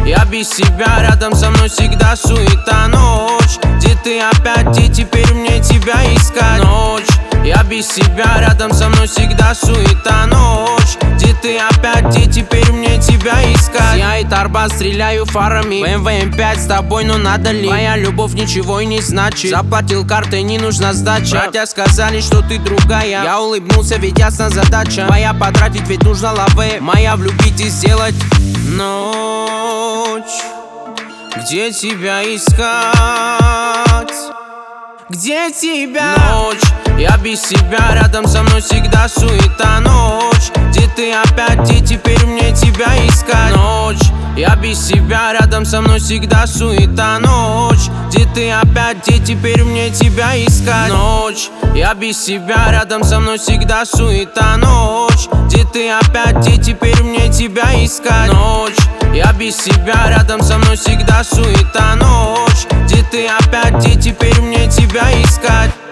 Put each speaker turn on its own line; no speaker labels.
Я без себя, рядом со мной всегда суета. Ночь, где ты опять, где теперь мне тебя искать? Ночь, я без себя, рядом со мной всегда суета. Ночь, где ты опять, где теперь мне тебя искать? Сияет Арбат, стреляю фарами, BMW M5 с тобой, но надо ли? Моя любовь ничего и не значит. Заплатил картой, не нужна сдача. Братья сказали, что ты другая. Я улыбнулся, ведь ясна задача. Моя потратить, ведь нужно лаве. Моя влюбить и сделать. Ночь, где тебя искать? Где тебя? Ночь, я без себя, рядом со мной всегда суета. Ночь, где ты опять, где теперь мне тебя искать? Ночь, я без себя, рядом со мной всегда суета. Ночь, где ты опять, где теперь мне тебя искать? Ночь, я без себя, рядом со мной всегда суета. Ночь, где ты опять, где теперь мне тебя искать? Ночь, я без себя, рядом со мной всегда суета. Ночь, где ты опять, где теперь мне тебя искать?